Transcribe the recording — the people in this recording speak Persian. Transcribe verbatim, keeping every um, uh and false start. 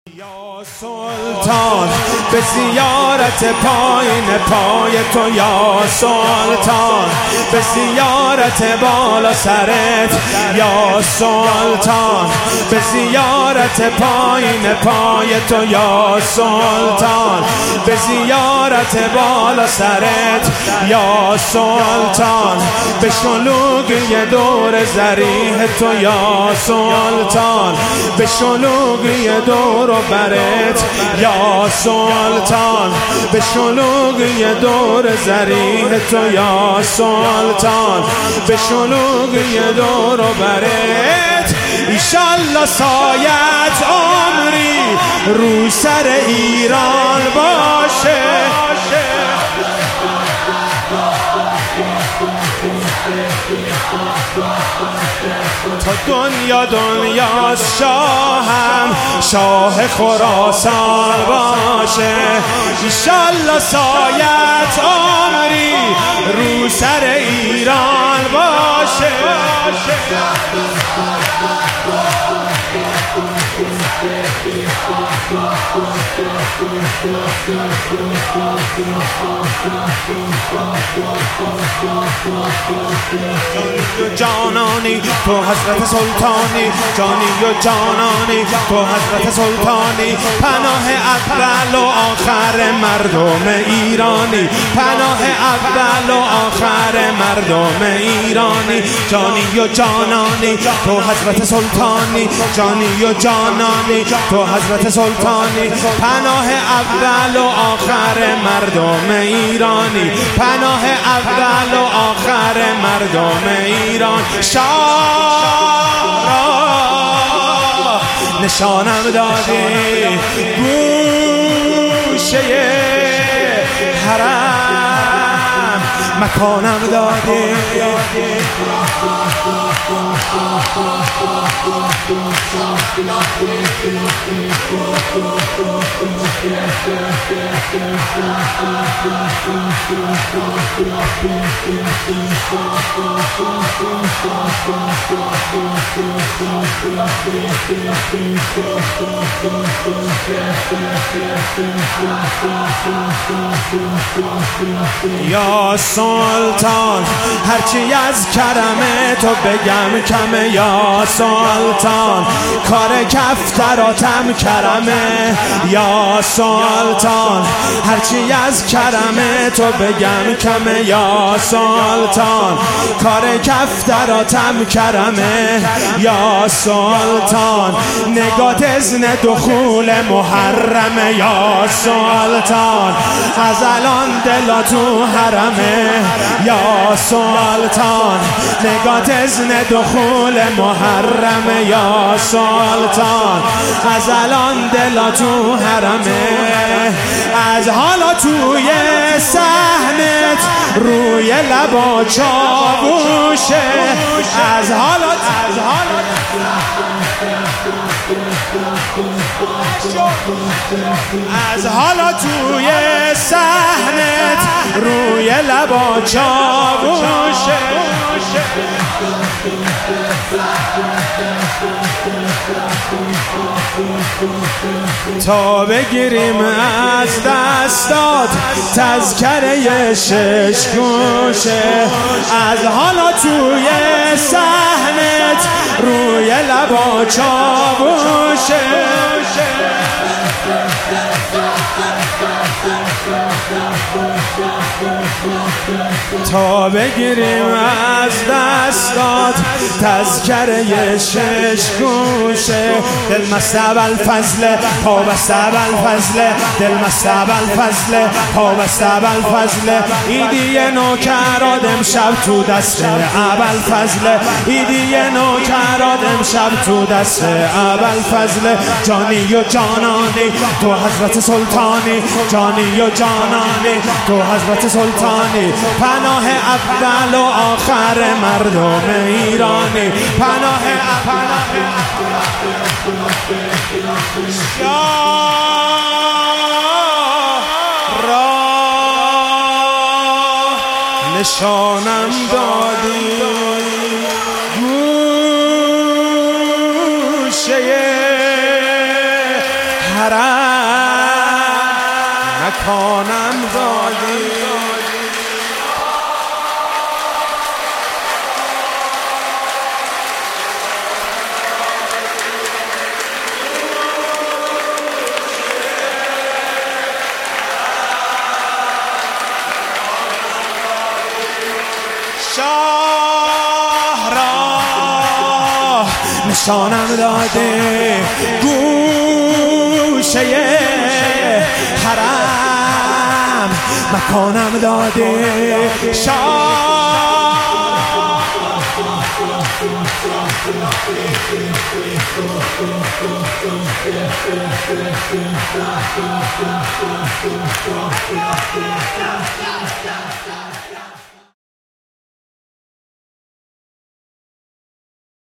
یا سلطان به زیارت پایین پای تو، یا سلطان به زیارت بالا سرت، یا سلطان به زیارت پایین پای تو، یا سلطان به زیارت بالا سرت، یا سلطان به شلوغی دور زریح تو، یا سلطان به شلوغی دور و برت، یا سلطان به شلوغی دور زریح تو، یا سلطان به شلوغی دور و برت. ایشالله سایت عمری رو سر ایران باشه، تا دنیا دنیاست شاهم شاه خراسان باشه. ایشالله سایت عمری رو سر ایران باشه. جانانی تو حضرت سلطانی، جانی و جانانی تو حضرت سلطانی، پناه اول و آخر مردم ایرانی، پناه اول و آخر مردم ایرانی. جانی و جانانی تو حضرت سلطانی، جانی و جانانی تو حضرت سلطانی، پناه اول و آخر مردم ایرانی، پناه اول و آخر مردم ایران. شاه را نشانم دادی گوشه حرم، مکانم دادی یا سلطان هرچی از کرم تو بگم کمه، یا سلطان کار کفتراتم کرمه، یا سلطان هرچی از کرم تو بگم کمه، یا سلطان کار کفتراتم کرمه، یا سلطان نگات اذن دخول محرمه، یا سلطان از الان دلا تو حرمه، یا سلطان نگات اذن دخول محرمه، یا سلطان از الان دلا تو حرمه. از حالا توی صحنت روی لبا چاووشه، از حالا از حالا از حالا توی صحنت روی لبا چاووشه. تا بگیریم از دستات تذکره شش گوشه، از حالا توی صحنت روی لبا چاووشه. تا بگیریم از دستات تذکره شش گوشه، دل مست ابوالفضل پا بست ابوالفضل، دل مست ابوالفضل پا بست ابوالفضل. ایدی نوکرات امشب تو دست ابوالفضل، ایدی نوکرات امشب تو دست ابوالفضل. جانی و جانانی تو حضرت سلطانی، جانی و جانانی تو حضرت سلطانی، پناه اول و آخر مردم ایرانی، پناه پناه شاه را نشانم دادی گوشه حرم مکانم دادی. شاه را نشانم داده گوشه حرم مکانم داده. شاه